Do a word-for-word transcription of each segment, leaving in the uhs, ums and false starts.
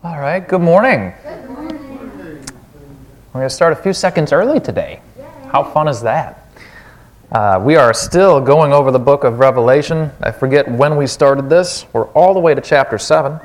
All right, good morning. Good morning. We're going to start a few seconds early today. How fun is that? Uh, we are still going over the book of Revelation. I forget when we started this. We're all the way to chapter seven.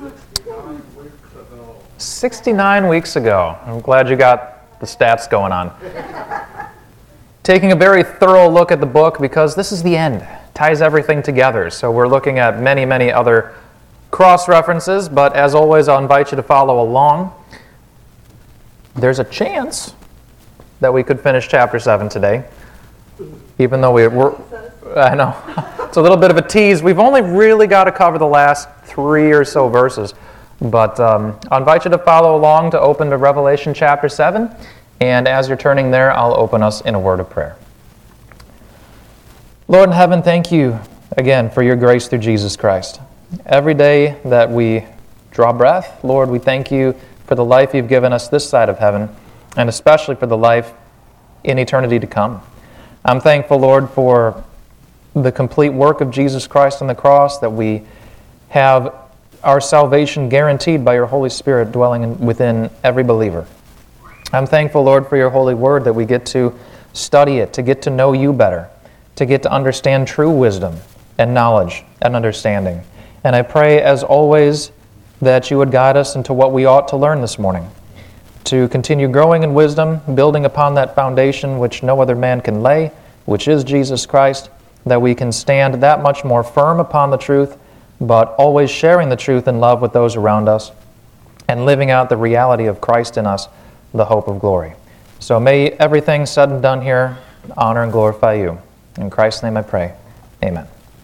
sixty-nine weeks ago. I'm glad you got the stats going on. Taking a very thorough look at the book because this is the end. Ties everything together. So we're looking at many, many other cross-references, but as always, I'll invite you to follow along. There's a chance that we could finish chapter seven today, even though we, we're, I know, it's a little bit of a tease. We've only really got to cover the last three or so verses, but um, I'll invite you to follow along to open to Revelation chapter seven, and as you're turning there, I'll open us in a word of prayer. Lord in heaven, thank you again for your grace through Jesus Christ. Every day that we draw breath, Lord, we thank you for the life you've given us this side of heaven, and especially for the life in eternity to come. I'm thankful, Lord, for the complete work of Jesus Christ on the cross, that we have our salvation guaranteed by your Holy Spirit dwelling in, within every believer. I'm thankful, Lord, for your holy word, that we get to study it, to get to know you better, to get to understand true wisdom and knowledge and understanding. And I pray, as always, that you would guide us into what we ought to learn this morning, to continue growing in wisdom, building upon that foundation which no other man can lay, which is Jesus Christ, that we can stand that much more firm upon the truth, but always sharing the truth in love with those around us, and living out the reality of Christ in us, the hope of glory. So may everything said and done here honor and glorify you. In Christ's name I pray. Amen.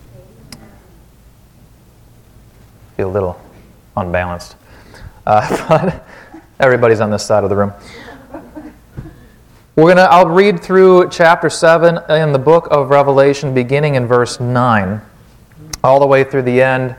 Feel a little unbalanced. Uh, but everybody's on this side of the room. We're gonna. I'll read through chapter seven in the book of Revelation, beginning in verse nine, all the way through the end,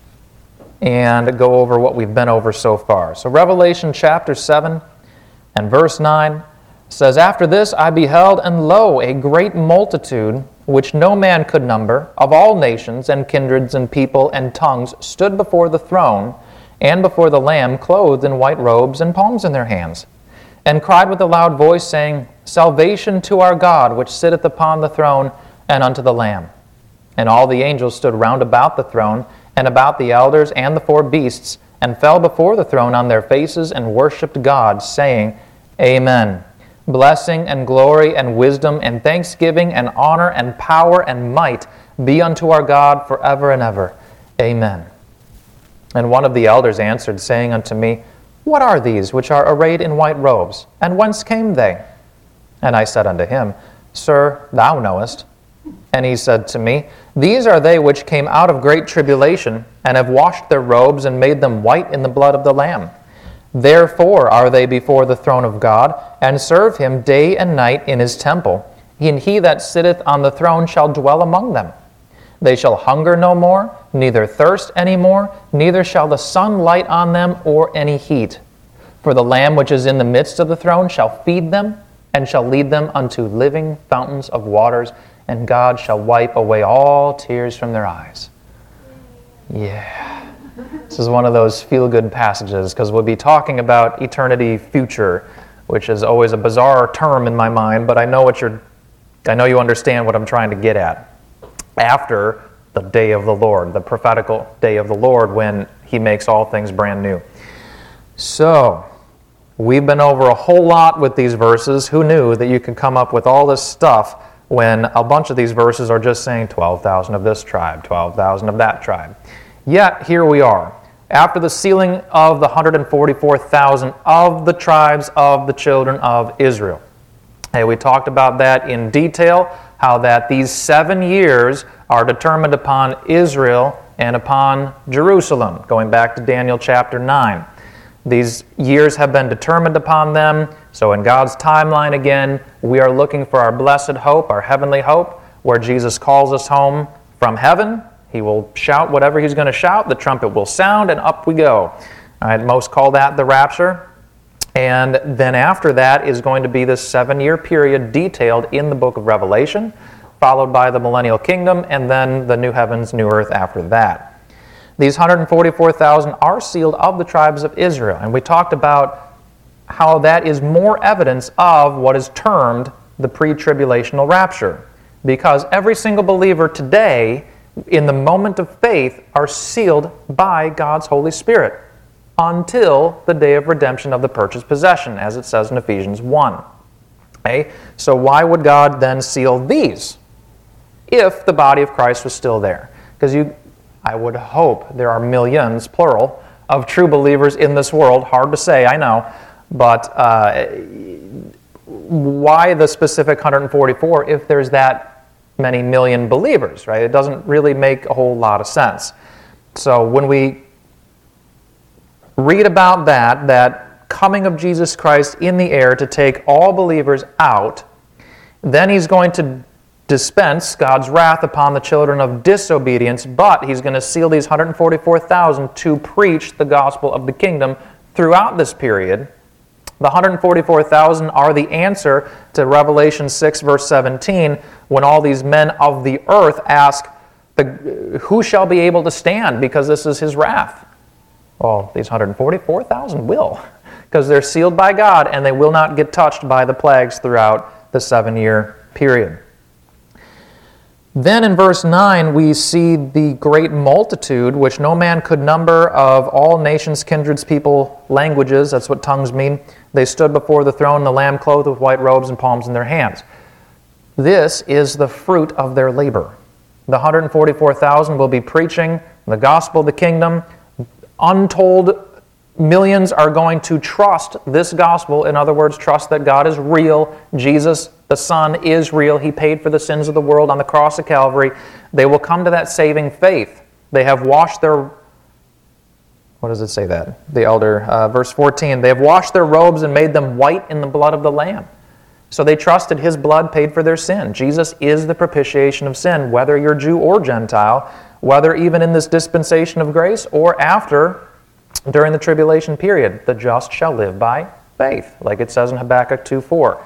and go over what we've been over so far. So Revelation chapter seven and verse nine says, "After this I beheld, and lo, a great multitude, which no man could number, of all nations and kindreds and people and tongues, stood before the throne and before the Lamb, clothed in white robes and palms in their hands, and cried with a loud voice, saying, Salvation to our God, which sitteth upon the throne, and unto the Lamb. And all the angels stood round about the throne, and about the elders and the four beasts, and fell before the throne on their faces, and worshipped God, saying, Amen. Blessing and glory and wisdom and thanksgiving and honor and power and might be unto our God forever and ever. Amen. And one of the elders answered, saying unto me, What are these which are arrayed in white robes? And whence came they? And I said unto him, Sir, thou knowest. And he said to me, These are they which came out of great tribulation, and have washed their robes and made them white in the blood of the Lamb. Therefore are they before the throne of God, and serve him day and night in his temple. And he that sitteth on the throne shall dwell among them. They shall hunger no more, neither thirst any more, neither shall the sun light on them or any heat. For the Lamb which is in the midst of the throne shall feed them, and shall lead them unto living fountains of waters, and God shall wipe away all tears from their eyes." Yeah. This is one of those feel-good passages, because we'll be talking about eternity future, which is always a bizarre term in my mind, but I know what you're, I know you understand what I'm trying to get at. After the day of the Lord, the prophetical day of the Lord, when He makes all things brand new. So, we've been over a whole lot with these verses. Who knew that you could come up with all this stuff when a bunch of these verses are just saying twelve thousand of this tribe, twelve thousand of that tribe? Yet, here we are, after the sealing of the one hundred forty-four thousand of the tribes of the children of Israel. Hey, we talked about that in detail, how that these seven years are determined upon Israel and upon Jerusalem, going back to Daniel chapter nine. These years have been determined upon them, so in God's timeline again, we are looking for our blessed hope, our heavenly hope, where Jesus calls us home from heaven. He will shout whatever He's going to shout, the trumpet will sound, and up we go. All right, most call that the rapture. And then after that is going to be this seven-year period detailed in the book of Revelation, followed by the millennial kingdom, and then the new heavens, new earth after that. These one hundred forty-four thousand are sealed of the tribes of Israel. And we talked about how that is more evidence of what is termed the pre-tribulational rapture. Because every single believer today, in the moment of faith, are sealed by God's Holy Spirit until the day of redemption of the purchased possession, as it says in Ephesians one. Okay? So why would God then seal these if the body of Christ was still there? Because you, I would hope there are millions, plural, of true believers in this world. Hard to say, I know. But uh, why the specific one hundred forty-four if there's that many million believers, right? It doesn't really make a whole lot of sense. So when we read about that, that coming of Jesus Christ in the air to take all believers out, then he's going to dispense God's wrath upon the children of disobedience, but he's going to seal these one hundred forty-four thousand to preach the gospel of the kingdom throughout this period. The one hundred forty-four thousand are the answer to Revelation six, verse seventeen, when all these men of the earth ask, the, who shall be able to stand because this is his wrath? Well, these one hundred forty-four thousand will, because they're sealed by God and they will not get touched by the plagues throughout the seven-year period. Then in verse nine, we see the great multitude, which no man could number, of all nations, kindreds, people, languages. That's what tongues mean. They stood before the throne, the Lamb clothed with white robes and palms in their hands. This is the fruit of their labor. The one hundred forty-four thousand will be preaching the gospel of the kingdom. Untold millions are going to trust this gospel. In other words, trust that God is real. Jesus, the Son, is real. He paid for the sins of the world on the cross of Calvary. They will come to that saving faith. They have washed their... What does it say that? The elder, uh, verse fourteen, they have washed their robes and made them white in the blood of the Lamb. So they trusted his blood paid for their sin. Jesus is the propitiation of sin, whether you're Jew or Gentile, whether even in this dispensation of grace or after, during the tribulation period. The just shall live by faith, like it says in Habakkuk two four.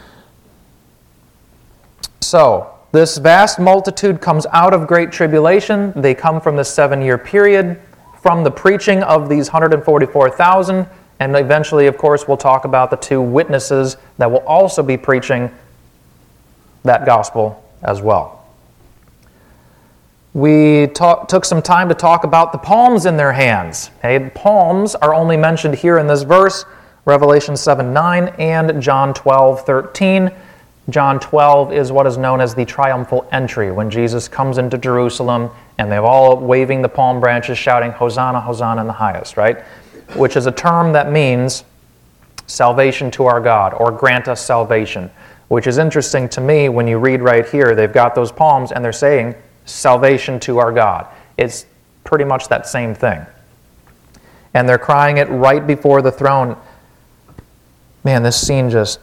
So, this vast multitude comes out of great tribulation. They come from this seven-year period, from the preaching of these one hundred forty-four thousand, and eventually, of course, we'll talk about the two witnesses that will also be preaching that gospel as well. We talk, took some time to talk about the palms in their hands. Okay? The palms are only mentioned here in this verse, Revelation seven nine and John twelve thirteen. John twelve is what is known as the triumphal entry, when Jesus comes into Jerusalem and they're all waving the palm branches, shouting, Hosanna, Hosanna in the highest, right? Which is a term that means salvation to our God, or grant us salvation, which is interesting to me when you read right here. They've got those palms and they're saying salvation to our God. It's pretty much that same thing. And they're crying it right before the throne. Man, this scene just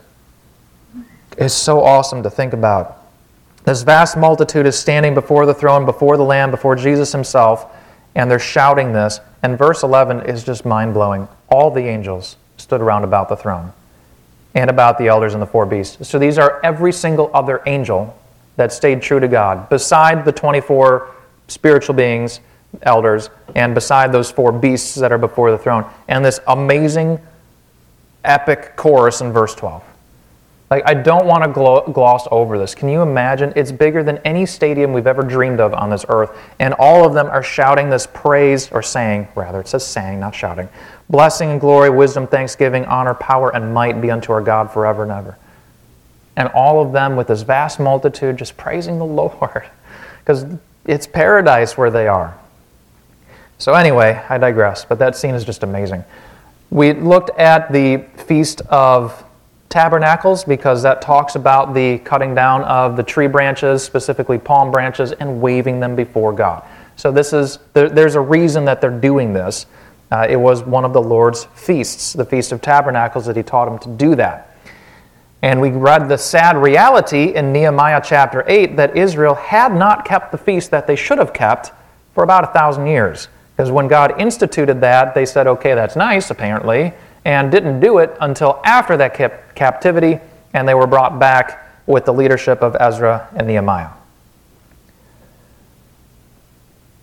is so awesome to think about. This vast multitude is standing before the throne, before the Lamb, before Jesus himself, and they're shouting this. And verse eleven is just mind-blowing. All the angels stood around about the throne and about the elders and the four beasts. So these are every single other angel that stayed true to God, beside the twenty-four spiritual beings, elders, and beside those four beasts that are before the throne. And this amazing, epic chorus in verse twelve. Like, I don't want to glo- gloss over this. Can you imagine? It's bigger than any stadium we've ever dreamed of on this earth. And all of them are shouting this praise, or saying, rather, it says saying, not shouting. Blessing and glory, wisdom, thanksgiving, honor, power, and might be unto our God forever and ever. And all of them with this vast multitude just praising the Lord. Because it's paradise where they are. So anyway, I digress, but that scene is just amazing. We looked at the Feast of Tabernacles, because that talks about the cutting down of the tree branches, specifically palm branches, and waving them before God. So this is there, there's a reason that they're doing this. Uh, it was one of the Lord's feasts, the Feast of Tabernacles, that he taught them to do that. And we read the sad reality in Nehemiah chapter eight that Israel had not kept the feast that they should have kept for about a thousand years. Because when God instituted that, they said, okay, that's nice, apparently, and didn't do it until after that cap- captivity, and they were brought back with the leadership of Ezra and Nehemiah.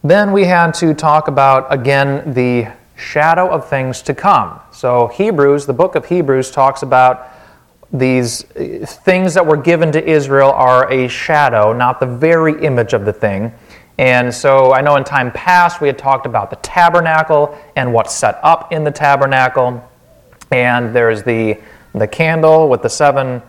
Then we had to talk about, again, the shadow of things to come. So Hebrews, the book of Hebrews, talks about these things that were given to Israel are a shadow, not the very image of the thing. And so I know in time past we had talked about the tabernacle and what's set up in the tabernacle. And there's the, the candle with the seven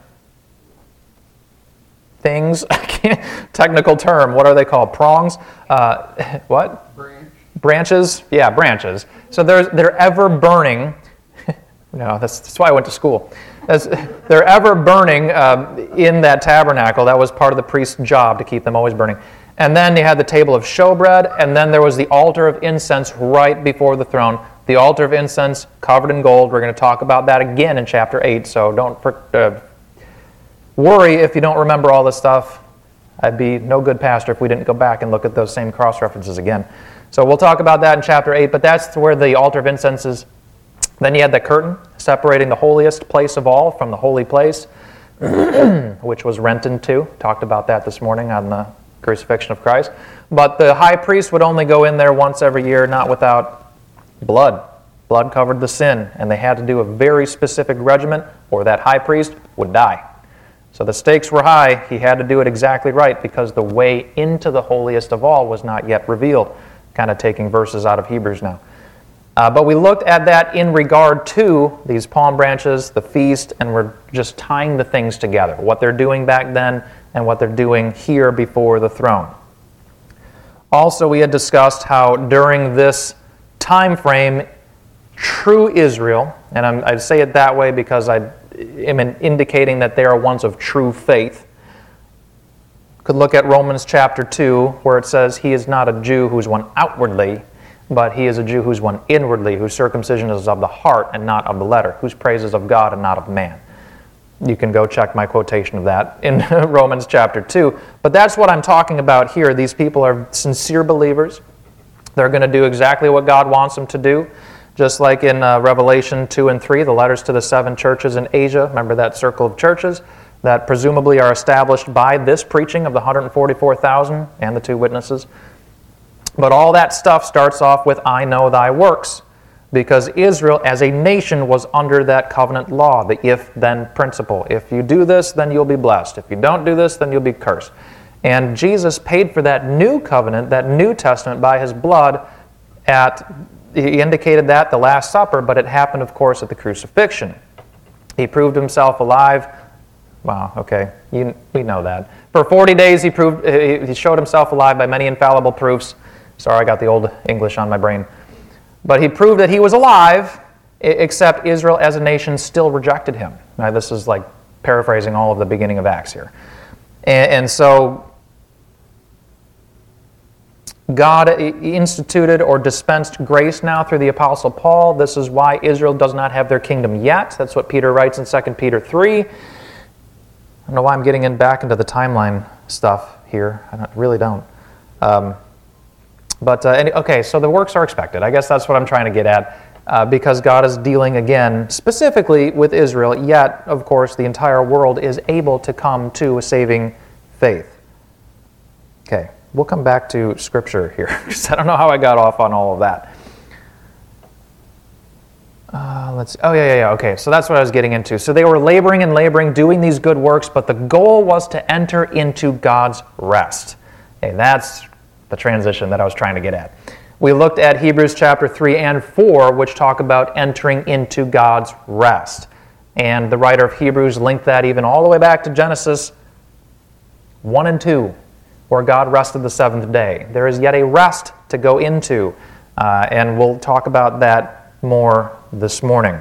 things. I can't, technical term. What are they called? Prongs? Uh, what? Branch. Branches? Yeah, branches. So they're, they're ever burning. No, that's, that's why I went to school. As they're ever burning um, in that tabernacle. That was part of the priest's job, to keep them always burning. And then they had the table of showbread, and then there was the altar of incense right before the throne. The altar of incense covered in gold. We're going to talk about that again in chapter eight, so don't uh, worry if you don't remember all this stuff. I'd be no good pastor if we didn't go back and look at those same cross-references again. So we'll talk about that in chapter eight, but that's where the altar of incense is. Then you had the curtain separating the holiest place of all from the holy place, which was rent in two. Talked about that this morning on the crucifixion of Christ. But the high priest would only go in there once every year, not without blood. Blood covered the sin, and they had to do a very specific regimen, or that high priest would die. So the stakes were high. He had to do it exactly right because the way into the holiest of all was not yet revealed. Kind of taking verses out of Hebrews now. Uh, but we looked at that in regard to these palm branches, the feast, and we're just tying the things together. What they're doing back then and what they're doing here before the throne. Also, we had discussed how during this time frame, true Israel, and I'm, I say it that way because I am indicating that they are ones of true faith. Could look at Romans chapter two, where it says, he is not a Jew who's one outwardly, but he is a Jew who's one inwardly, whose circumcision is of the heart and not of the letter, whose praise is of God and not of man. You can go check my quotation of that in Romans chapter two. But that's what I'm talking about here. These people are sincere believers. They're going to do exactly what God wants them to do. Just like in uh, Revelation two and three, the letters to the seven churches in Asia. Remember that circle of churches that presumably are established by this preaching of the one hundred forty-four thousand and the two witnesses. But all that stuff starts off with, I know thy works, because Israel as a nation was under that covenant law, the if-then principle. If you do this, then you'll be blessed. If you don't do this, then you'll be cursed. And Jesus paid for that new covenant, that New Testament, by his blood at, he indicated that the Last Supper, but it happened, of course, at the crucifixion. He proved himself alive. Wow, okay, you, we know that. For forty days he proved he showed himself alive by many infallible proofs. Sorry, I got the old English on my brain. But he proved that he was alive, except Israel as a nation still rejected him. Now, this is like paraphrasing all of the beginning of Acts here. And, and so God instituted or dispensed grace now through the Apostle Paul. This is why Israel does not have their kingdom yet. That's what Peter writes in Second Peter three. I don't know why I'm getting in back into the timeline stuff here. I don't, really don't. Um, But, uh, any, okay, so the works are expected. I guess that's what I'm trying to get at, uh, because God is dealing again specifically with Israel, yet, of course, the entire world is able to come to a saving faith. Okay, we'll come back to Scripture here, because I don't know how I got off on all of that. Uh, let's see. Oh, yeah, yeah, yeah, okay, so that's what I was getting into. So they were laboring and laboring, doing these good works, but the goal was to enter into God's rest. Okay, that's the transition that I was trying to get at. We looked at Hebrews chapter three and four, which talk about entering into God's rest. And the writer of Hebrews linked that even all the way back to Genesis one and two, where God rested the seventh day. There is yet a rest to go into, uh, and we'll talk about that more this morning.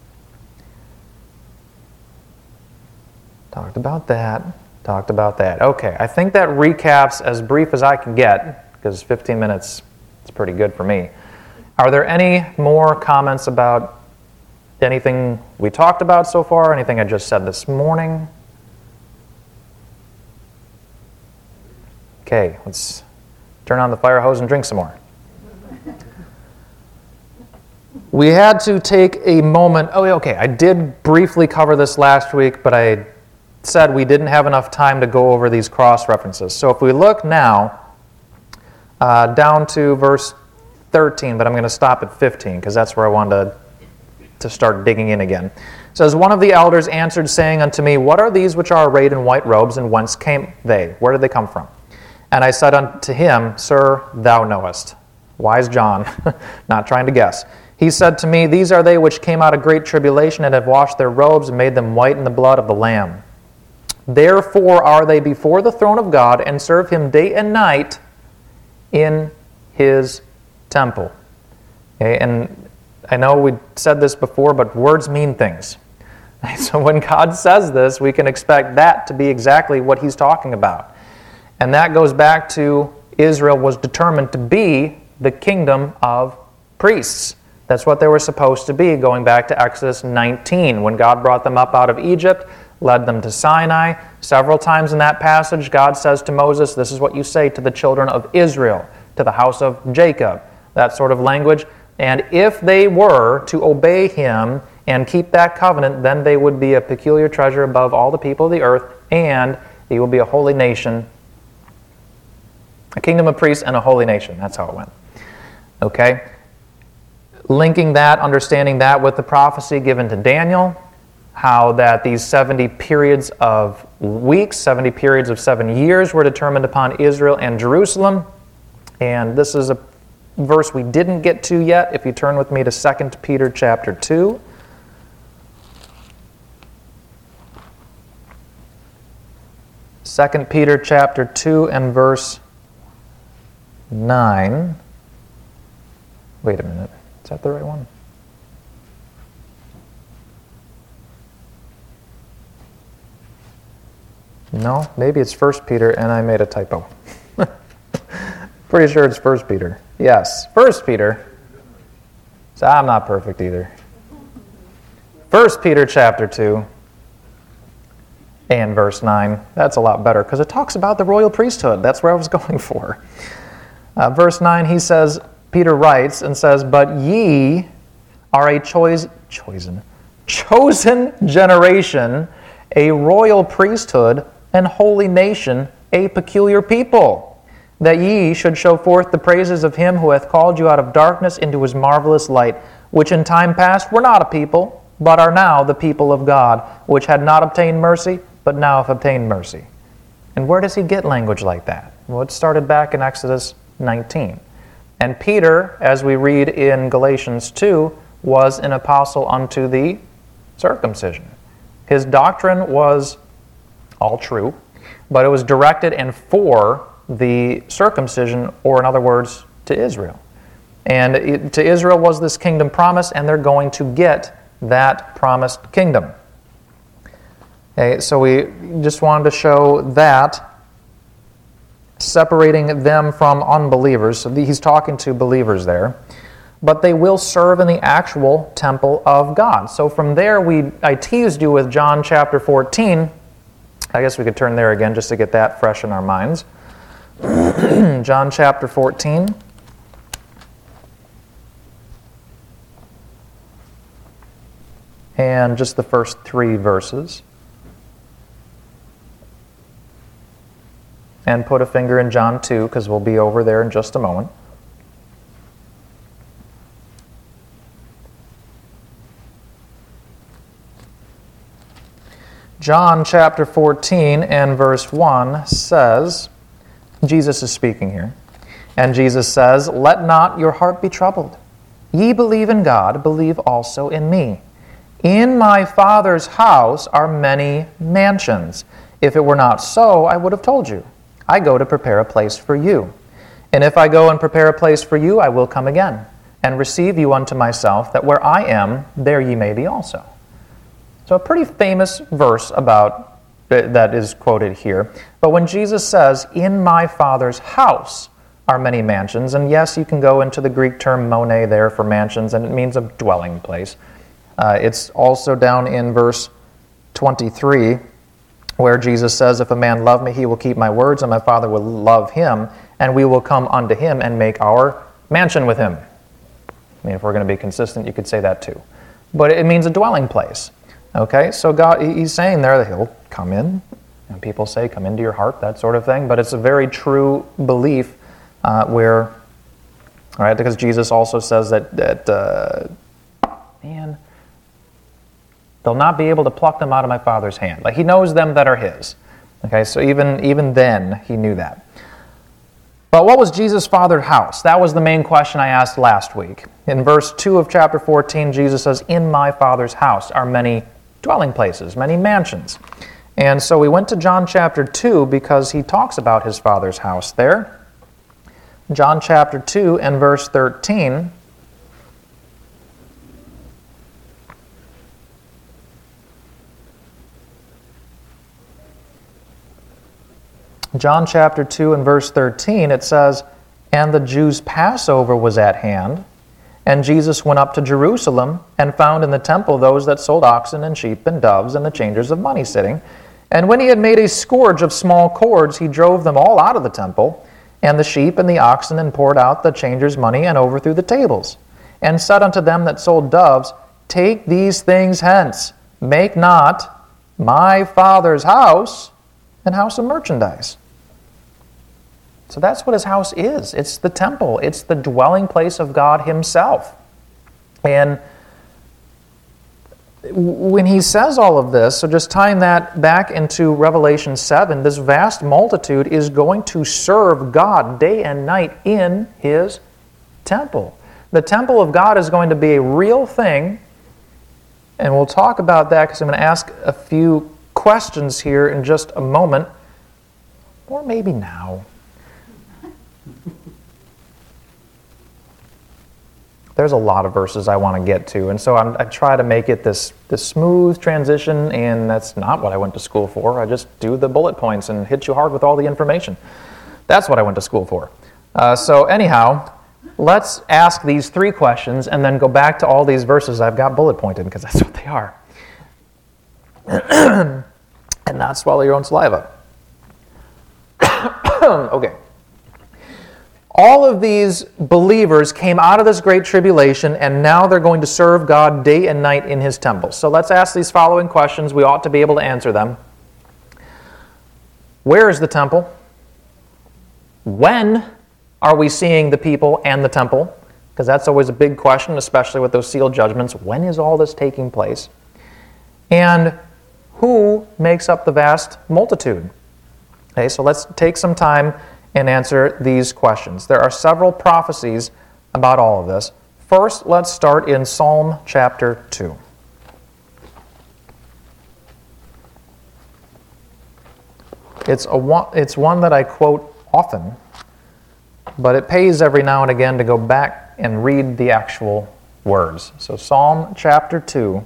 Talked about that. Talked about that. Okay, I think that recaps as brief as I can get, because fifteen minutes is pretty good for me. Are there any more comments about anything we talked about so far, anything I just said this morning? Okay, let's turn on the fire hose and drink some more. We had to take a moment. Oh, okay, I did briefly cover this last week, but I said we didn't have enough time to go over these cross references. So if we look now uh, down to verse thirteen, but I'm going to stop at fifteen because that's where I wanted to, to start digging in again. It says, "One of the elders answered, saying unto me, What are these which are arrayed in white robes, and whence came they? Where did they come from? And I said unto him, Sir, thou knowest." Wise John, not trying to guess. He said to me, "These are they which came out of great tribulation, and have washed their robes, and made them white in the blood of the Lamb. Therefore are they before the throne of God, and serve him day and night in his temple." Okay, and I know we said this before, but words mean things. So when God says this, we can expect that to be exactly what he's talking about. And that goes back to Israel was determined to be the kingdom of priests. That's what they were supposed to be, going back to Exodus nineteen, when God brought them up out of Egypt, led them to Sinai. Several times in that passage, God says to Moses, "This is what you say to the children of Israel, to the house of Jacob," that sort of language. And if they were to obey him and keep that covenant, then they would be a peculiar treasure above all the people of the earth, and he will be a holy nation, a kingdom of priests and a holy nation. That's how it went. Okay? Linking that, understanding that with the prophecy given to Daniel, how that these seventy periods of weeks, seventy periods of seven years were determined upon Israel and Jerusalem. And this is a verse we didn't get to yet. If you turn with me to Second Peter chapter two. Second Peter chapter two and verse nine. Wait a minute. Is that the right one? No, maybe it's First Peter and I made a typo. Pretty sure it's First Peter. Yes, First Peter. So I'm not perfect either. First Peter chapter two and verse nine. That's a lot better because it talks about the royal priesthood. That's where I was going for. Uh, verse nine, he says, Peter writes and says, "But ye are a choice, chosen, chosen generation, a royal priesthood, and holy nation, a peculiar people, that ye should show forth the praises of him who hath called you out of darkness into his marvelous light, which in time past were not a people, but are now the people of God, which had not obtained mercy, but now have obtained mercy." And where does he get language like that? Well, it started back in Exodus nineteen. And Peter, as we read in Galatians two, was an apostle unto the circumcision. His doctrine was all true, but it was directed and for the circumcision, or in other words, to Israel. And it, to Israel was this kingdom promised, and they're going to get that promised kingdom. Okay, so we just wanted to show that, separating them from unbelievers. So he's talking to believers there. But they will serve in the actual temple of God. So from there, we I teased you with John chapter fourteen. I guess we could turn there again just to get that fresh in our minds. John chapter fourteen. And just the first three verses. And put a finger in John two, because we'll be over there in just a moment. John chapter fourteen and verse one says, Jesus is speaking here, and Jesus says, "Let not your heart be troubled. Ye believe in God, believe also in me. In my Father's house are many mansions. If it were not so, I would have told you. I go to prepare a place for you. And if I go and prepare a place for you, I will come again, and receive you unto myself, that where I am, there ye may be also." So a pretty famous verse about that is quoted here. But when Jesus says, "In my Father's house are many mansions," and yes, you can go into the Greek term mone there for mansions, and it means a dwelling place. Uh, it's also down in verse twenty-three, where Jesus says, "If a man love me, he will keep my words, and my Father will love him, and we will come unto him and make our mansion with him." I mean, if we're going to be consistent, you could say that too. But it means a dwelling place. Okay, so God, he's saying there that he'll come in, and people say, "Come into your heart," that sort of thing. But it's a very true belief uh, where, all right, because Jesus also says that, that uh, man, they'll not be able to pluck them out of my Father's hand. Like, he knows them that are his. Okay, so even, even then, he knew that. But what was Jesus' Father's house? That was the main question I asked last week. In verse two of chapter fourteen, Jesus says, in my Father's house are many dwelling places, many mansions. And so we went to John chapter two because he talks about his Father's house there. John chapter two and verse thirteen. John chapter two and verse thirteen, it says, and the Jews' Passover was at hand, and Jesus went up to Jerusalem, and found in the temple those that sold oxen and sheep and doves, and the changers of money sitting. And when he had made a scourge of small cords, he drove them all out of the temple, and the sheep and the oxen, and poured out the changers' money, and overthrew the tables. And said unto them that sold doves, take these things hence, make not my Father's house an house of merchandise. So that's what his house is. It's the temple. It's the dwelling place of God himself. And when he says all of this, so just tying that back into Revelation seven, this vast multitude is going to serve God day and night in his temple. The temple of God is going to be a real thing, and we'll talk about that because I'm going to ask a few questions here in just a moment, or maybe now. There's a lot of verses I want to get to, and so I'm, I try to make it this, this smooth transition, and that's not what I went to school for. I just do the bullet points and hit you hard with all the information. That's what I went to school for. Uh, so anyhow, let's ask these three questions and then go back to all these verses I've got bullet pointed, because that's what they are. And not swallow your own saliva. Okay. All of these believers came out of this great tribulation, and now they're going to serve God day and night in his temple. So let's ask these following questions. We ought to be able to answer them. Where is the temple? When are we seeing the people and the temple? Because that's always a big question, especially with those sealed judgments. When is all this taking place? And who makes up the vast multitude? Okay, so let's take some time and answer these questions. There are several prophecies about all of this. First, let's start in Psalm chapter two. It's, a one, it's one that I quote often, but it pays every now and again to go back and read the actual words. So Psalm chapter two.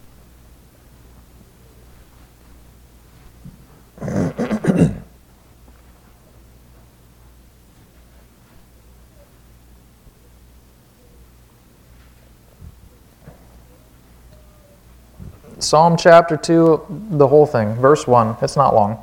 Psalm chapter two, the whole thing, verse one. It's not long.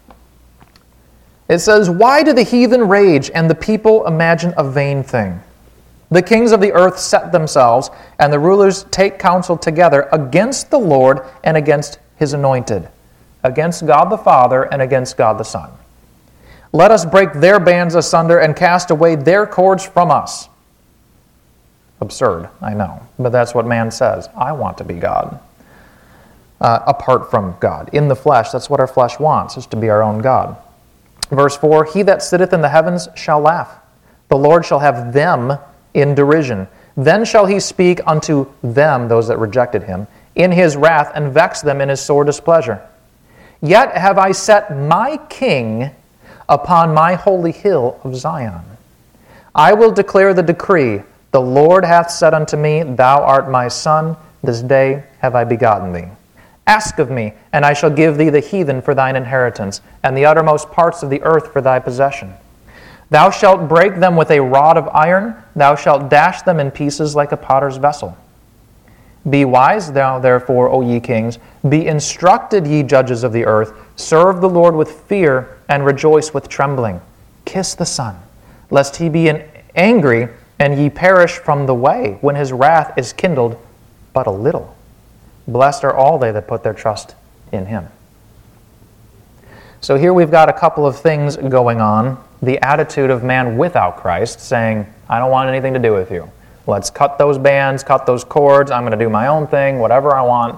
It says, why do the heathen rage and the people imagine a vain thing? The kings of the earth set themselves, and the rulers take counsel together against the Lord and against his anointed, against God the Father and against God the Son. Let us break their bands asunder and cast away their cords from us. Absurd, I know, but that's what man says. I want to be God. Uh, apart from God. In the flesh, that's what our flesh wants, is to be our own God. Verse four, he that sitteth in the heavens shall laugh. The Lord shall have them in derision. Then shall he speak unto them, those that rejected him, in his wrath, and vex them in his sore displeasure. Yet have I set my king upon my holy hill of Zion. I will declare the decree. The Lord hath said unto me, thou art my son, this day have I begotten thee. Ask of me, and I shall give thee the heathen for thine inheritance, and the uttermost parts of the earth for thy possession. Thou shalt break them with a rod of iron, thou shalt dash them in pieces like a potter's vessel. Be wise, thou therefore, O ye kings, be instructed, ye judges of the earth, serve the Lord with fear, and rejoice with trembling. Kiss the Son, lest he be angry, and ye perish from the way, when his wrath is kindled but a little. Blessed are all they that put their trust in him. So here we've got a couple of things going on. The attitude of man without Christ, saying, I don't want anything to do with you. Let's cut those bands, cut those cords. I'm going to do my own thing, whatever I want.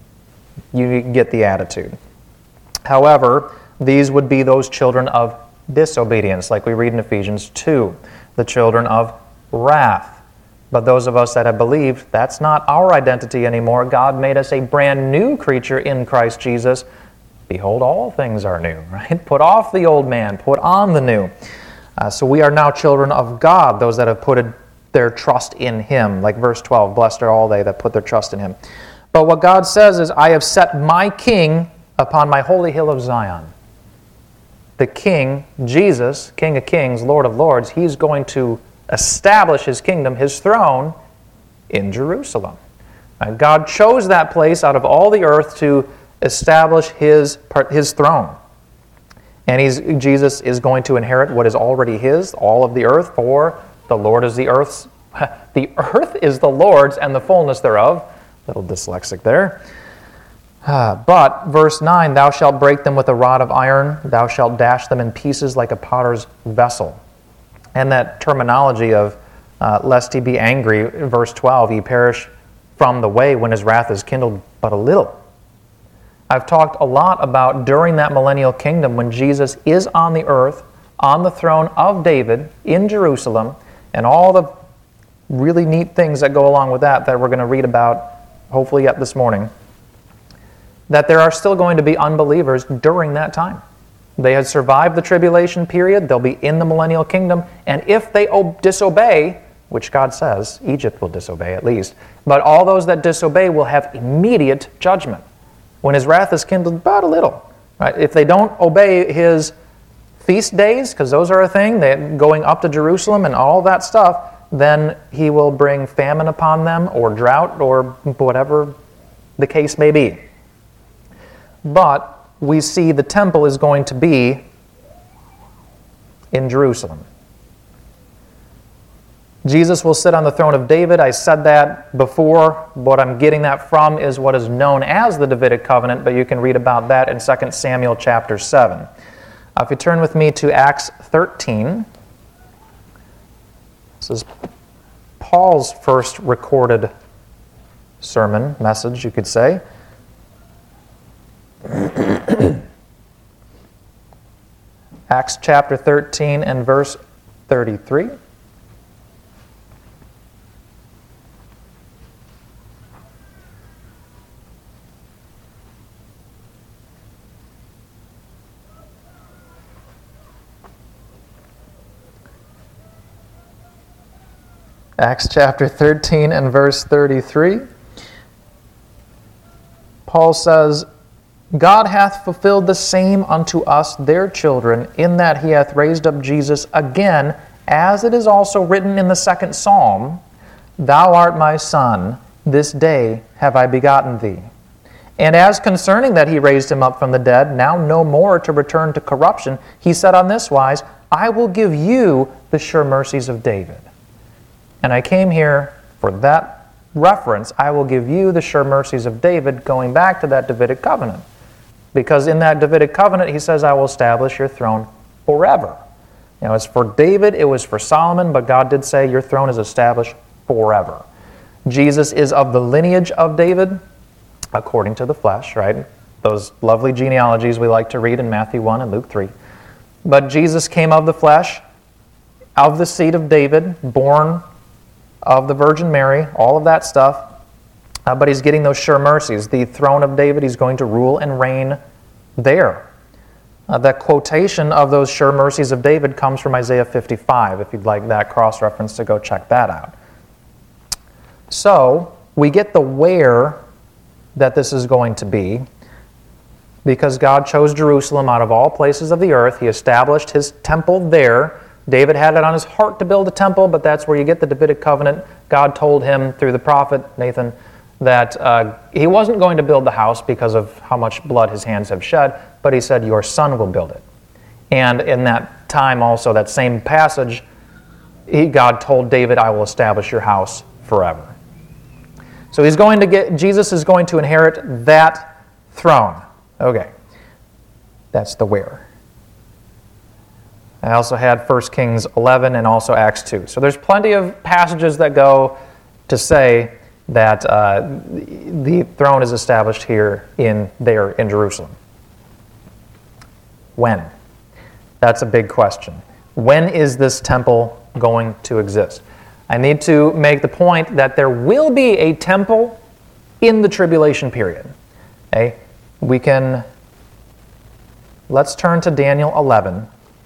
You get the attitude. However, these would be those children of disobedience, like we read in Ephesians two, the children of wrath. But those of us that have believed, that's not our identity anymore. God made us a brand new creature in Christ Jesus. Behold, all things are new, right? Put off the old man, put on the new. Uh, so we are now children of God, those that have put a their trust in Him. Like verse twelve, blessed are all they that put their trust in Him. But what God says is, I have set my King upon my holy hill of Zion. The King, Jesus, King of kings, Lord of lords, He's going to establish His kingdom, His throne, in Jerusalem. Right? God chose that place out of all the earth to establish His, his throne. And he's, Jesus is going to inherit what is already His, all of the earth, for the Lord is the earth's, the earth is the Lord's and the fullness thereof. Little dyslexic there. Uh, but, verse nine, thou shalt break them with a rod of iron, thou shalt dash them in pieces like a potter's vessel. And that terminology of, uh, lest he be angry, verse twelve, ye perish from the way when his wrath is kindled but a little. I've talked a lot about during that millennial kingdom when Jesus is on the earth, on the throne of David in Jerusalem, and all the really neat things that go along with that that we're going to read about hopefully yet this morning, that there are still going to be unbelievers during that time. They had survived the tribulation period, they'll be in the millennial kingdom, and if they disobey, which God says, Egypt will disobey at least, but all those that disobey will have immediate judgment. When His wrath is kindled about a little. Right? If they don't obey His feast days, because those are a thing, they're going up to Jerusalem and all that stuff, then He will bring famine upon them, or drought, or whatever the case may be. But we see the temple is going to be in Jerusalem. Jesus will sit on the throne of David. I said that before. What I'm getting that from is what is known as the Davidic covenant, but you can read about that in Second Samuel chapter seven. Uh, if you turn with me to Acts thirteen, this is Paul's first recorded sermon, message, you could say. Acts chapter thirteen and verse thirty-three. Acts chapter thirteen and verse thirty-three. Paul says, God hath fulfilled the same unto us, their children, in that He hath raised up Jesus again, as it is also written in the second psalm, Thou art my Son, this day have I begotten thee. And as concerning that He raised Him up from the dead, now no more to return to corruption, He said on this wise, I will give you the sure mercies of David. And I came here for that reference, I will give you the sure mercies of David, going back to that Davidic covenant. Because in that Davidic covenant, He says, I will establish your throne forever. You know, it's for David, it was for Solomon, but God did say your throne is established forever. Jesus is of the lineage of David, according to the flesh, right? Those lovely genealogies we like to read in Matthew one and Luke three. But Jesus came of the flesh, of the seed of David, born of the Virgin Mary, all of that stuff. Uh, but He's getting those sure mercies. The throne of David, He's going to rule and reign there. Uh, that quotation of those sure mercies of David comes from Isaiah fifty-five, if you'd like that cross-reference to go check that out. So, we get the where that this is going to be, because God chose Jerusalem out of all places of the earth. He established His temple there. David had it on his heart to build a temple, but that's where you get the Davidic covenant. God told him through the prophet Nathan that uh, He wasn't going to build the house because of how much blood his hands have shed, but He said, your son will build it. And in that time also, that same passage, he, God told David, I will establish your house forever. So he's going to get, Jesus is going to inherit that throne. Okay. That's the where. I also had First Kings eleven and also Acts two. So there's plenty of passages that go to say that uh, the throne is established here in there in Jerusalem. When? That's a big question. When is this temple going to exist? I need to make the point that there will be a temple in the tribulation period. Okay? We can, let's turn to Daniel eleven.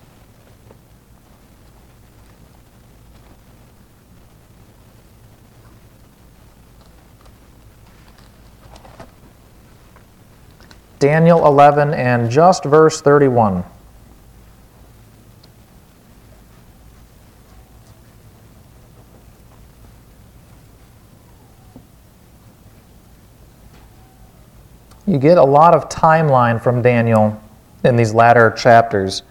Daniel eleven and just verse thirty-one. You get a lot of timeline from Daniel in these latter chapters.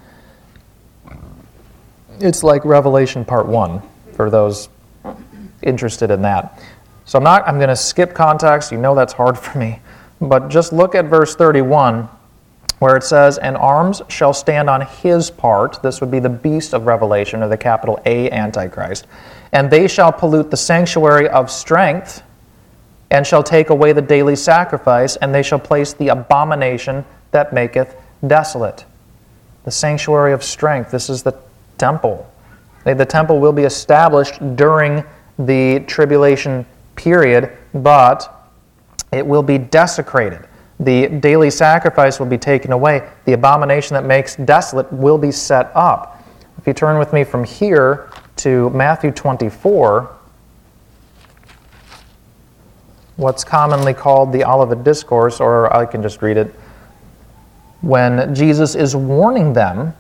It's like Revelation part one for those interested in that. So I'm not I'm going to skip context. You know that's hard for me. But just look at verse thirty-one, where it says, "And arms shall stand on his part." This would be the beast of Revelation, or the capital A Antichrist. "And they shall pollute the sanctuary of strength, and shall take away the daily sacrifice, and they shall place the abomination that maketh desolate." The sanctuary of strength, this is the temple. The temple will be established during the tribulation period, but it will be desecrated. The daily sacrifice will be taken away. The abomination that makes desolate will be set up. If you turn with me from here to Matthew twenty-four, what's commonly called the Olivet Discourse, or I can just read it, when Jesus is warning them,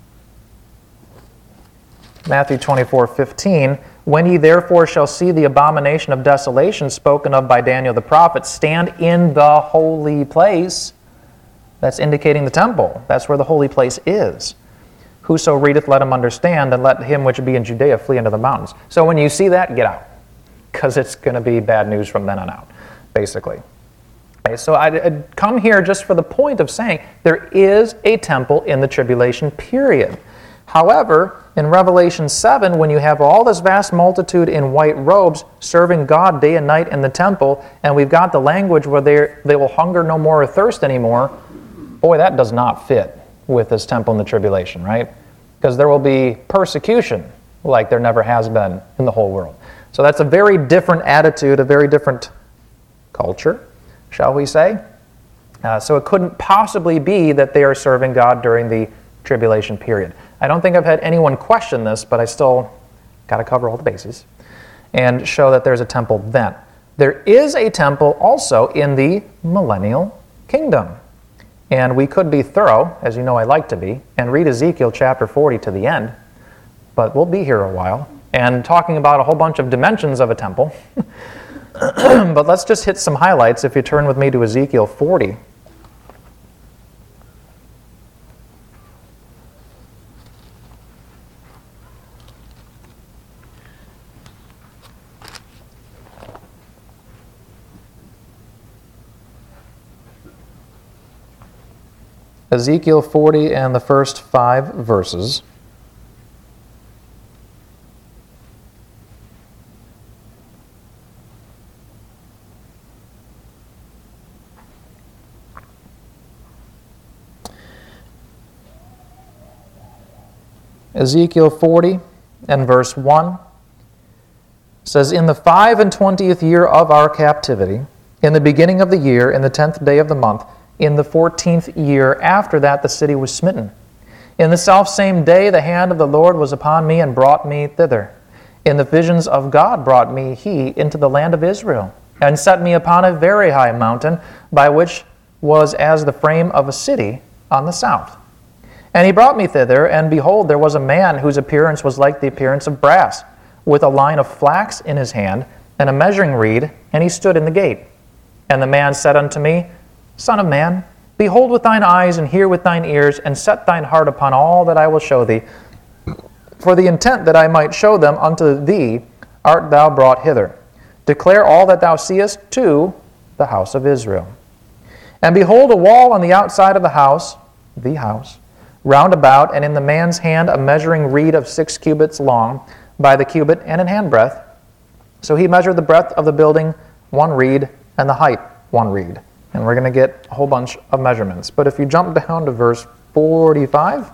Matthew twenty-four fifteen, "When ye therefore shall see the abomination of desolation spoken of by Daniel the prophet stand in the holy place," that's indicating the temple. That's where the holy place is. "Whoso readeth, let him understand, and let him which be in Judea flee into the mountains." So when you see that, get out, because it's going to be bad news from then on out, basically. Okay, so I'd, I'd come here just for the point of saying there is a temple in the tribulation period. However, in Revelation seven, when you have all this vast multitude in white robes serving God day and night in the temple, and we've got the language where they they will hunger no more or thirst anymore, boy, that does not fit with this temple in the tribulation, right? Because there will be persecution like there never has been in the whole world. So that's a very different attitude, a very different culture, shall we say. Uh, so it couldn't possibly be that they are serving God during the tribulation period. I don't think I've had anyone question this, but I still got to cover all the bases and show that there's a temple then. There is a temple also in the millennial kingdom. And we could be thorough, as you know I like to be, and read Ezekiel chapter forty to the end, but we'll be here a while, and talking about a whole bunch of dimensions of a temple. But let's just hit some highlights if you turn with me to Ezekiel forty. Ezekiel forty and the first five verses. Ezekiel forty and verse one says, "In the five and twentieth year of our captivity, in the beginning of the year, in the tenth day of the month, in the fourteenth year after that the city was smitten. In the selfsame day the hand of the Lord was upon me and brought me thither. In the visions of God brought me he into the land of Israel, and set me upon a very high mountain, by which was as the frame of a city on the south. And he brought me thither, and behold, there was a man whose appearance was like the appearance of brass, with a line of flax in his hand, and a measuring reed, and he stood in the gate. And the man said unto me, Son of man, behold with thine eyes, and hear with thine ears, and set thine heart upon all that I will show thee. For the intent that I might show them unto thee art thou brought hither. Declare all that thou seest to the house of Israel. And behold, a wall on the outside of the house, the house, round about, and in the man's hand a measuring reed of six cubits long, by the cubit and in handbreadth. So he measured the breadth of the building one reed, and the height one reed. And we're going to get a whole bunch of measurements. But if you jump down to verse forty-five,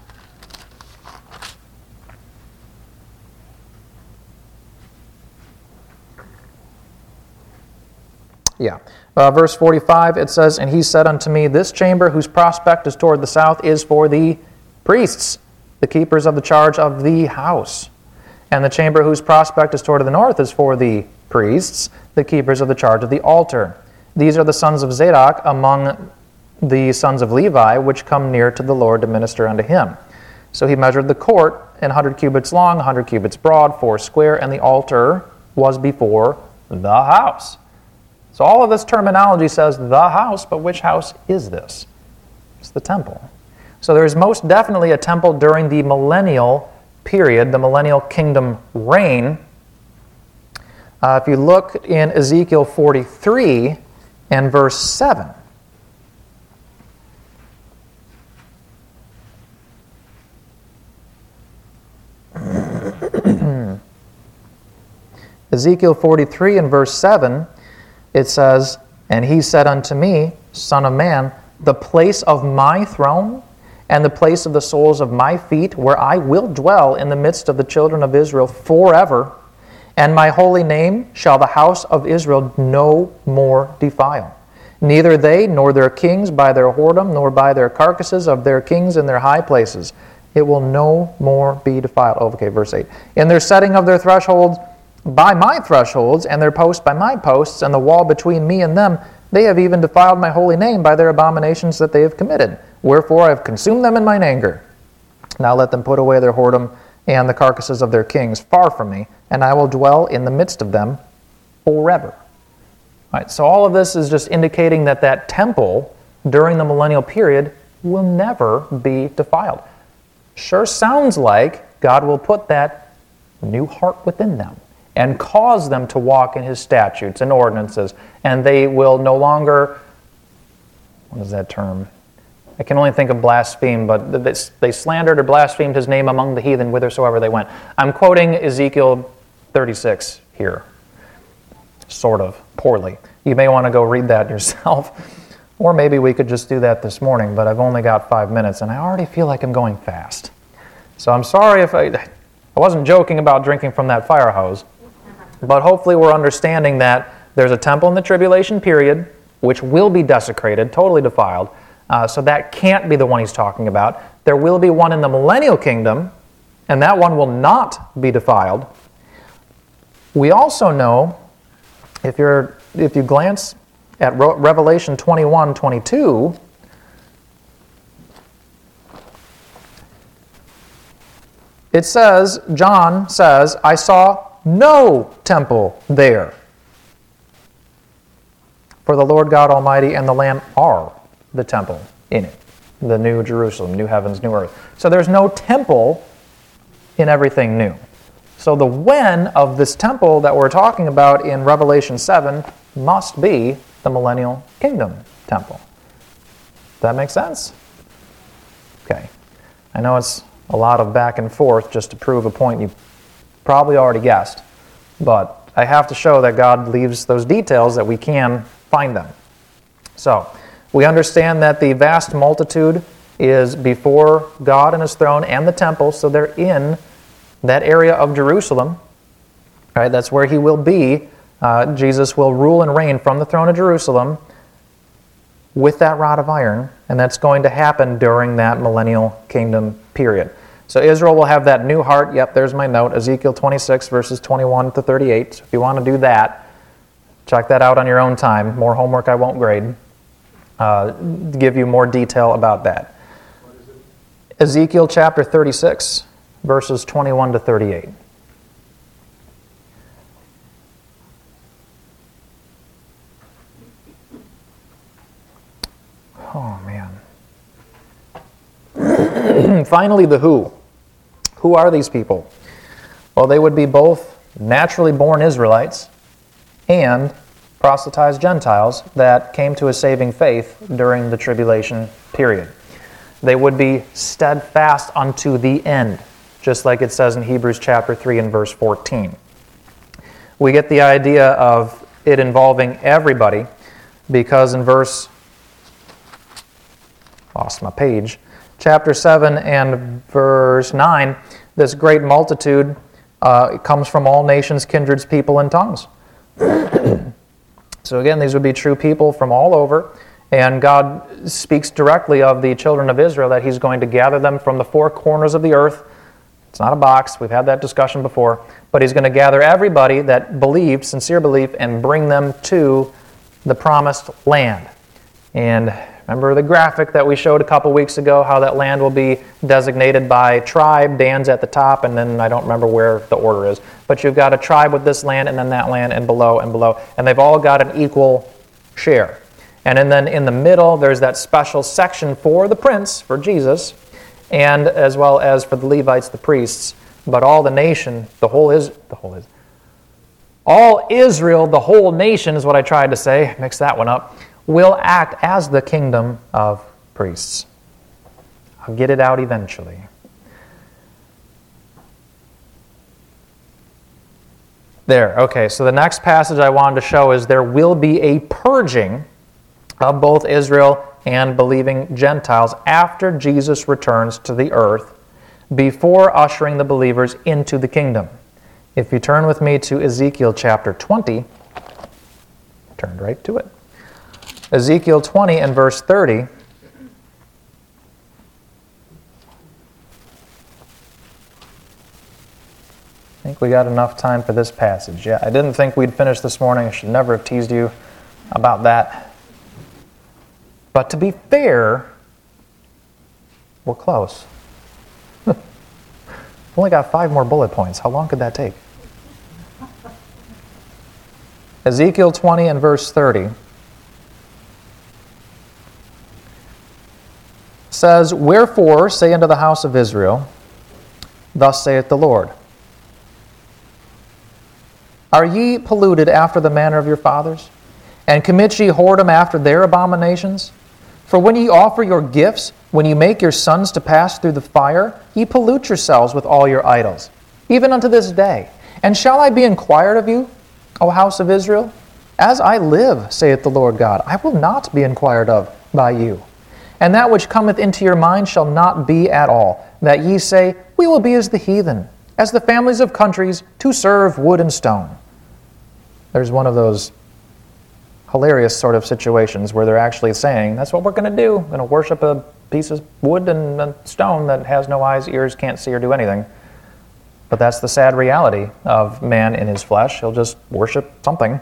yeah, uh, verse forty-five, it says, "And he said unto me, This chamber, whose prospect is toward the south, is for the priests, the keepers of the charge of the house. And the chamber whose prospect is toward the north is for the priests, the keepers of the charge of the altar. These are the sons of Zadok among the sons of Levi, which come near to the Lord to minister unto him. So he measured the court an hundred cubits long, a hundred cubits broad, four square, and the altar was before the house." So all of this terminology says the house, but which house is this? It's the temple. So there is most definitely a temple during the millennial period, the millennial kingdom reign. Uh, if you look in Ezekiel forty-three and verse seven, Ezekiel forty-three and verse seven, it says, "And he said unto me, Son of man, the place of my throne and the place of the soles of my feet, where I will dwell in the midst of the children of Israel forever, and my holy name shall the house of Israel no more defile. Neither they nor their kings by their whoredom, nor by their carcasses of their kings in their high places. It will no more be defiled." Oh, okay, verse eight. "In their setting of their thresholds by my thresholds, and their posts by my posts, and the wall between me and them, they have even defiled my holy name by their abominations that they have committed. Wherefore I have consumed them in mine anger. Now let them put away their whoredom and the carcasses of their kings far from me, and I will dwell in the midst of them forever." All right, so all of this is just indicating that that temple during the millennial period will never be defiled. Sure sounds like God will put that new heart within them and cause them to walk in his statutes and ordinances, and they will no longer, what is that term? I can only think of blaspheme, but they slandered or blasphemed his name among the heathen whithersoever they went. I'm quoting Ezekiel thirty-six here, sort of, poorly. You may want to go read that yourself, or maybe we could just do that this morning, but I've only got five minutes, and I already feel like I'm going fast. So I'm sorry if I, I wasn't joking about drinking from that fire hose, but hopefully we're understanding that there's a temple in the tribulation period, which will be desecrated, totally defiled. Uh, so that can't be the one he's talking about. There will be one in the millennial kingdom, and that one will not be defiled. We also know, if you're if you glance at Revelation twenty-one twenty-two, it says, John says, "I saw no temple there. For the Lord God Almighty and the Lamb are the temple in it." The new Jerusalem, new heavens, new earth. So there's no temple in everything new. So the when of this temple that we're talking about in Revelation seven must be the millennial kingdom temple. Does that make sense? Okay. I know it's a lot of back and forth just to prove a point you probably already guessed, but I have to show that God leaves those details that we can find them. So, we understand that the vast multitude is before God and his throne and the temple, so they're in that area of Jerusalem. Right? That's where he will be. Uh, Jesus will rule and reign from the throne of Jerusalem with that rod of iron, and that's going to happen during that millennial kingdom period. So Israel will have that new heart. Yep, there's my note, Ezekiel twenty-six, verses twenty-one to thirty-eight. So if you want to do that, check that out on your own time. More homework I won't grade. Uh, give you more detail about that. What is it? Ezekiel chapter thirty-six, verses twenty-one to thirty-eight. Oh, man. Finally, the who. Who are these people? Well, they would be both naturally born Israelites and proselytized Gentiles that came to a saving faith during the tribulation period. They would be steadfast unto the end, just like it says in Hebrews chapter three and verse fourteen. We get the idea of it involving everybody because in verse, lost my page, chapter seven and verse nine, this great multitude uh, comes from all nations, kindreds, people, and tongues. So again, these would be true people from all over. And God speaks directly of the children of Israel that He's going to gather them from the four corners of the earth. It's not a box. We've had that discussion before. But He's going to gather everybody that believed, sincere belief, and bring them to the promised land. And remember the graphic that we showed a couple weeks ago, how that land will be designated by tribe. Dan's at the top, and then I don't remember where the order is. But you've got a tribe with this land, and then that land, and below, and below. And they've all got an equal share. And then in the middle, there's that special section for the prince, for Jesus, and as well as for the Levites, the priests. But all the nation, the whole is the whole is all Israel, the whole nation is what I tried to say. Mix that one up. Will act as the kingdom of priests. I'll get it out eventually. There. Okay. So the next passage I wanted to show is there will be a purging of both Israel and believing Gentiles after Jesus returns to the earth before ushering the believers into the kingdom. If you turn with me to Ezekiel chapter twenty, turned right to it. Ezekiel twenty and verse thirty. I think we got enough time for this passage. Yeah, I didn't think we'd finish this morning. I should never have teased you about that. But to be fair, we're close. We've only got five more bullet points. How long could that take? Ezekiel twenty and verse thirty says, Wherefore say unto the house of Israel, Thus saith the Lord, Are ye polluted after the manner of your fathers? And commit ye whoredom after their abominations? For when ye offer your gifts, when ye make your sons to pass through the fire, ye pollute yourselves with all your idols, even unto this day. And shall I be inquired of you, O house of Israel? As I live, saith the Lord God, I will not be inquired of by you. And that which cometh into your mind shall not be at all, that ye say, We will be as the heathen, as the families of countries, to serve wood and stone. There's one of those hilarious sort of situations where they're actually saying, that's what we're going to do. We're going to worship a piece of wood and a stone that has no eyes, ears, can't see or do anything. But that's the sad reality of man in his flesh. He'll just worship something.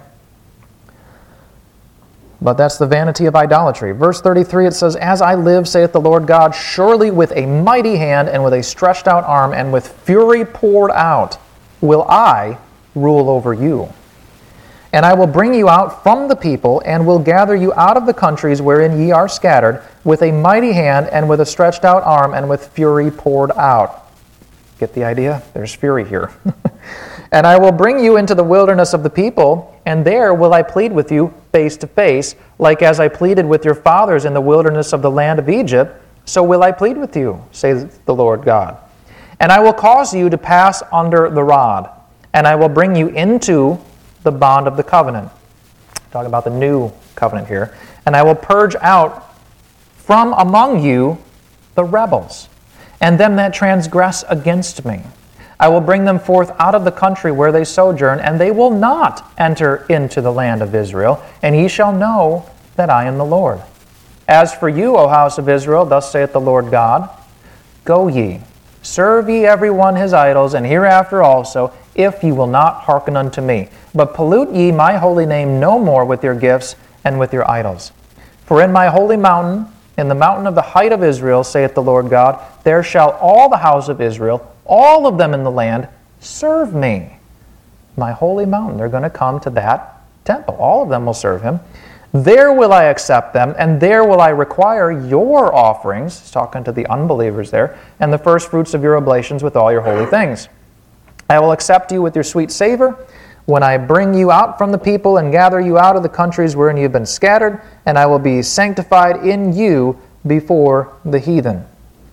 But that's the vanity of idolatry. Verse thirty-three, it says, As I live, saith the Lord God, surely with a mighty hand and with a stretched out arm and with fury poured out will I rule over you. And I will bring you out from the people, and will gather you out of the countries wherein ye are scattered, with a mighty hand, and with a stretched out arm, and with fury poured out. Get the idea? There's fury here. And I will bring you into the wilderness of the people, and there will I plead with you face to face, like as I pleaded with your fathers in the wilderness of the land of Egypt, so will I plead with you, says the Lord God. And I will cause you to pass under the rod, and I will bring you into the bond of the covenant. Talking about the new covenant here. And I will purge out from among you the rebels, and them that transgress against me. I will bring them forth out of the country where they sojourn, and they will not enter into the land of Israel, and ye shall know that I am the Lord. As for you, O house of Israel, thus saith the Lord God, Go ye, serve ye every one his idols, and hereafter also, if ye will not hearken unto me. But pollute ye my holy name no more with your gifts and with your idols. For in my holy mountain, in the mountain of the height of Israel, saith the Lord God, there shall all the house of Israel, all of them in the land, serve me. My holy mountain. They're going to come to that temple. All of them will serve him. There will I accept them, and there will I require your offerings, he's talking to the unbelievers there, and the first fruits of your oblations with all your holy things. I will accept you with your sweet savor when I bring you out from the people and gather you out of the countries wherein you have been scattered, and I will be sanctified in you before the heathen.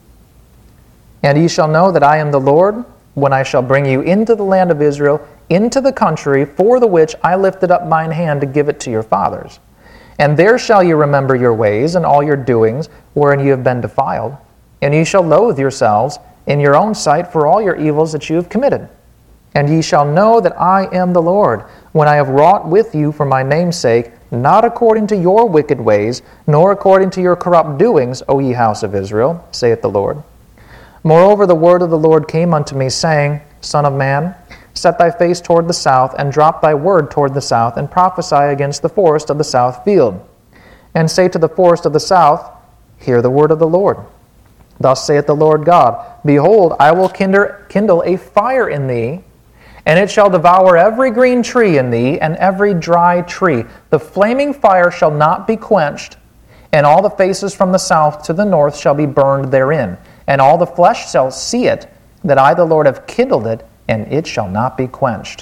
And ye shall know that I am the Lord, when I shall bring you into the land of Israel, into the country for the which I lifted up mine hand to give it to your fathers. And there shall ye remember your ways and all your doings, wherein ye have been defiled. And ye shall loathe yourselves in your own sight for all your evils that you have committed. And ye shall know that I am the Lord, when I have wrought with you for my name's sake, not according to your wicked ways, nor according to your corrupt doings, O ye house of Israel, saith the Lord. Moreover, the word of the Lord came unto me, saying, Son of man, set thy face toward the south, and drop thy word toward the south, and prophesy against the forest of the south field. And say to the forest of the south, Hear the word of the Lord. Thus saith the Lord God, Behold, I will kindle a fire in thee, and it shall devour every green tree in thee, and every dry tree. The flaming fire shall not be quenched, and all the faces from the south to the north shall be burned therein. And all the flesh shall see it, that I the Lord have kindled it, and it shall not be quenched.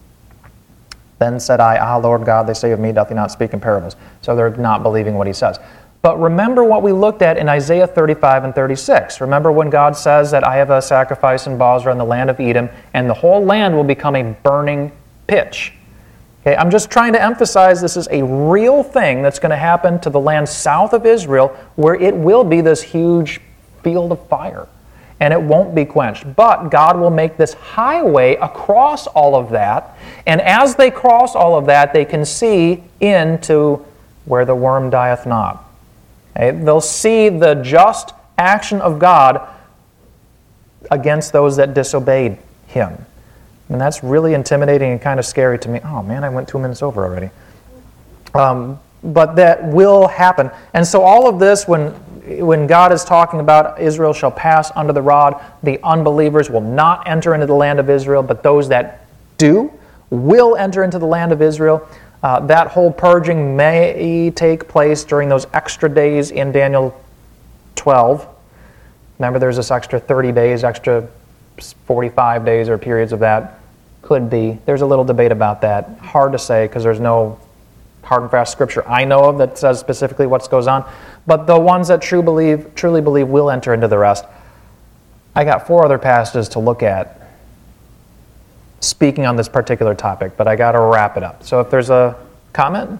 Then said I, Ah, Lord God, they say of me, doth he not speak in parables? So they're not believing what he says. But remember what we looked at in Isaiah thirty-five and thirty-six. Remember when God says that I have a sacrifice in Bozrah in the land of Edom, and the whole land will become a burning pitch. Okay, I'm just trying to emphasize this is a real thing that's going to happen to the land south of Israel, where it will be this huge field of fire, and it won't be quenched. But God will make this highway across all of that, and as they cross all of that, they can see into where the worm dieth not. Okay? They'll see the just action of God against those that disobeyed Him. And that's really intimidating and kind of scary to me. Oh man, I went two minutes over already. Um, but that will happen. And so all of this, when when God is talking about Israel shall pass under the rod, the unbelievers will not enter into the land of Israel, but those that do will enter into the land of Israel. Uh, that whole purging may take place during those extra days in Daniel twelve. Remember, there's this extra thirty days, extra forty-five days or periods of that. Could be. There's a little debate about that. Hard to say because there's no hard and fast scripture I know of that says specifically what goes on. But the ones that true believe, truly believe will enter into the rest. I got four other passages to look at speaking on this particular topic, but I got to wrap it up. So if there's a comment,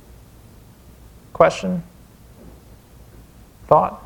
question, thought?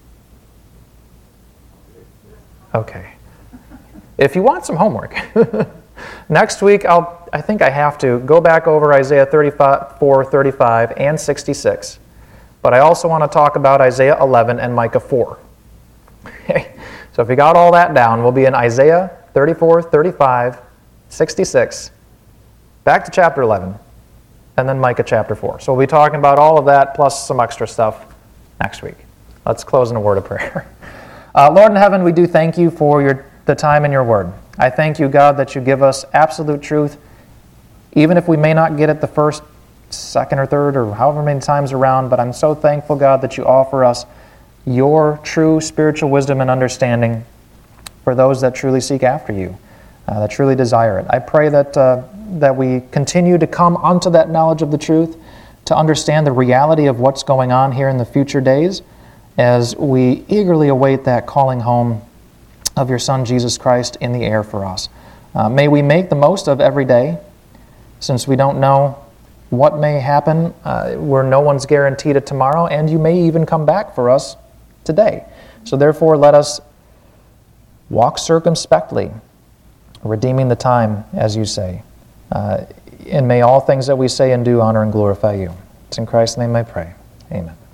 Okay. If you want some homework, next week I'll I think I have to go back over Isaiah thirty-four, thirty-five, and sixty-six. But I also want to talk about Isaiah eleven and Micah four. Okay. So if you got all that down, we'll be in Isaiah thirty-four, thirty-five, sixty-six, back to chapter eleven, and then Micah chapter four. So we'll be talking about all of that plus some extra stuff next week. Let's close in a word of prayer. Uh, Lord in heaven, we do thank you for your the time in your word. I thank you, God, that you give us absolute truth, even if we may not get it the first, second, or third, or however many times around, but I'm so thankful, God, that you offer us your true spiritual wisdom and understanding for those that truly seek after you, uh, that truly desire it. I pray that uh, that we continue to come unto that knowledge of the truth, to understand the reality of what's going on here in the future days, as we eagerly await that calling home of your Son, Jesus Christ, in the air for us. Uh, may we make the most of every day, since we don't know what may happen, uh, where no one's guaranteed it tomorrow, and you may even come back for us today. So therefore, let us walk circumspectly, redeeming the time, as you say. Uh, and may all things that we say and do honor and glorify you. It's in Christ's name I pray. Amen.